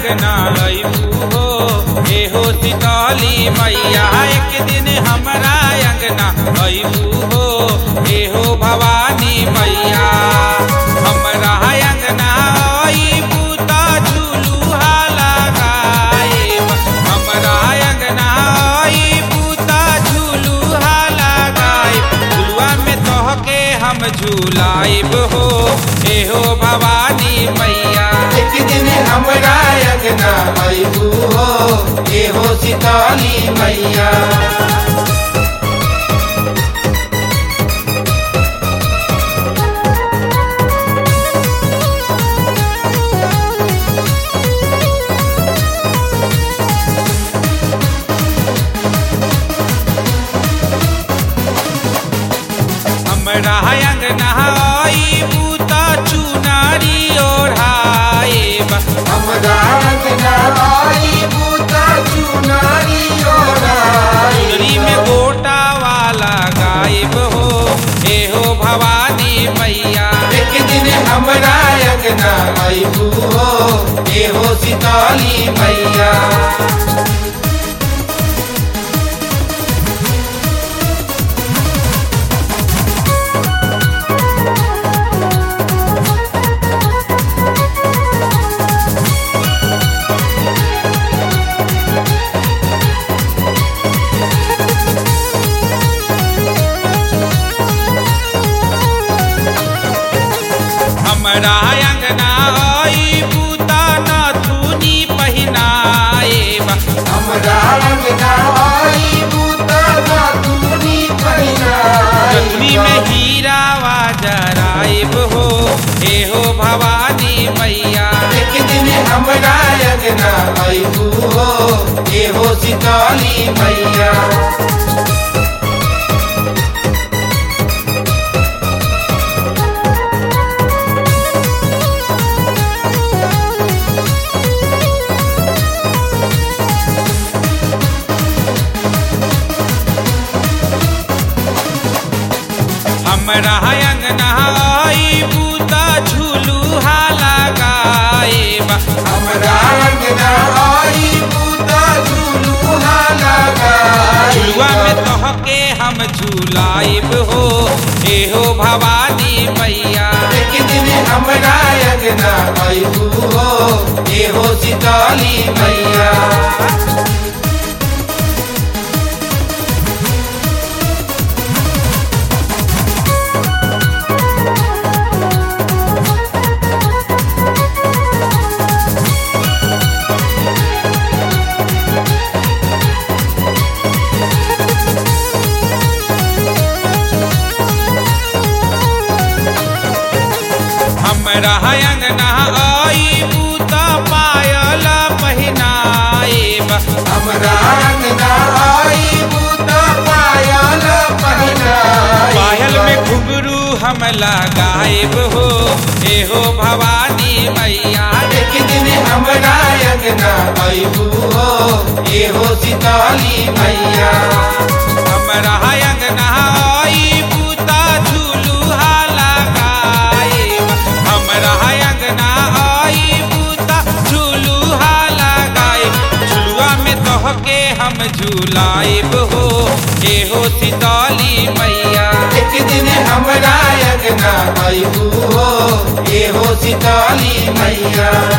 अंगना अइबू हो एहो शीतली मैया। एक दिन हमरा अंगना अइबू हो एहो भवानी मैया। हमरा अंगना अइबू त झुलुहा लगाएब, हमरा अंगना अइबू त झुलुहा लगाएब। झुलुआ में तोहके हम झुलाइब हो एहो भवानी मैया। एक दिन हमरा अंगना अइबू हो एहो शीतली मैया। हमरा अंगना अइबू त चुनारी ओढ़ाएब, हमरा अंगना अइबू त चुनारी ओढ़ाएब। चुनरी में गोटा वाला गायब हो एहो भवानी मैया। एक दिन हमरा अंगना अइबू हो एहो शीतली मैया। हमरा अंगना अइबू त नथुनी पहिनाएब, हमरा अंगना अइबू त नथुनी पहिनाएब। नथुनी में हीरावा जराएब हो एहो भवानी मैया। एक दिन हमरा अंगना अइबू हो एहो शीतली मैया। हमरा अंगना अइबू त झुलुहा लगाएब, हमरा अंगना अइबू त झुलुहा लगाएब। झुलुआ में तोहके हम झुलाइब हो एहो भवानी मैया। एक दिन हमरा अंगना अइबू हो एहो शीतली मैया। हमरा अंगना अइबू त पायल पहिनाएब, हमरा अंगना अइबू त पायल पहिनाएब। पायल में घुंघरू हम लगाएब हो एहो भवानी मैया। एक दिन हमरा अंगना अइबू हो एहो शीतली मैया। हमरा अंगना अइबू त झुलुहा लगाएब, हमरा अंगना अइबू त झुलुहा लगाएब। झुलुआ में तोहके हम झुलाइब हो एहो शीतली मैया। एक दिन हमरा अंगना अइबू हो एहो शीतली मैया।